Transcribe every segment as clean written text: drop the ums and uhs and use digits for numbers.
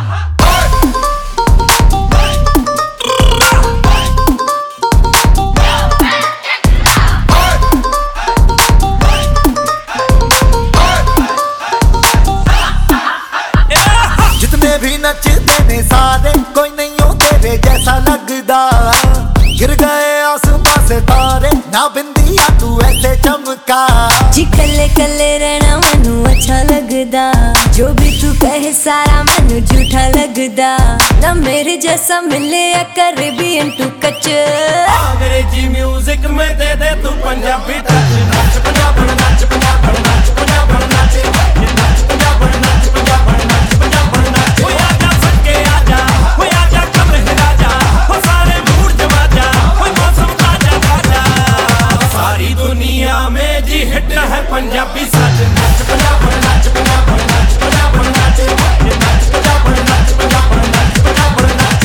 जितने भी नचते ने सारे कोई नहीं हो तेरे जैसा लगदा गिर गए आसमां से तारे ना बिंदिया तू ऐसे चमका जी कल्ले कल्ले रहना मैनू अच्छा लगदा जो भी तू कहे सारा मैनू झूठा लगदा ना मेरे जैसा मिले या कैरेबियन टू कच अंग्रेजी म्यूजिक में दे दे तू पंजाबी टच नच पंजाबन नच पंजाबन नच पंजाबन नच नच पंजाबन नच पंजाबन नच पंजाबन नच ओ आजा सके आजा ओ आजा कमरे राजा ओ सारे मूड जमा जा ओ मौसम ताजा ताजा सारी दुनिया में जी हिट है पंजाबी सच नच पंजाबन नच पंजाबन नच पंजाबन नच नच पंजाबन नच पंजाबन नच पंजाबन नच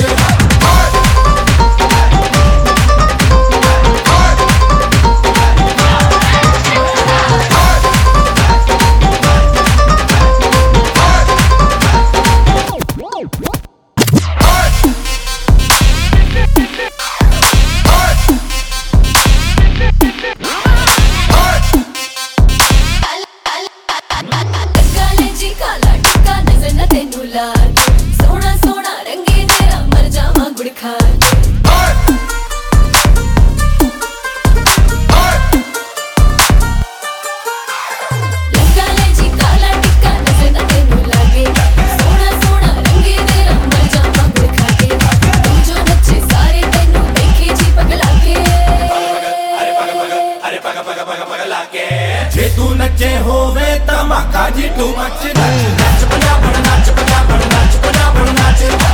सोना सोना रंगे तेरा मर जावा गुड़ खा लगा ले जी काला टिक्का नजर न तेनू लागे सोना सोना रंगे तेरा मर जावा गुड़ खा के तू जो नचे सारे तेनू देखे जी पगला के अरे पगला के जे तू नचे होवे धमाका जी टू मच नच नच पंजाबन नच पंजाबन नच पंजाबन नच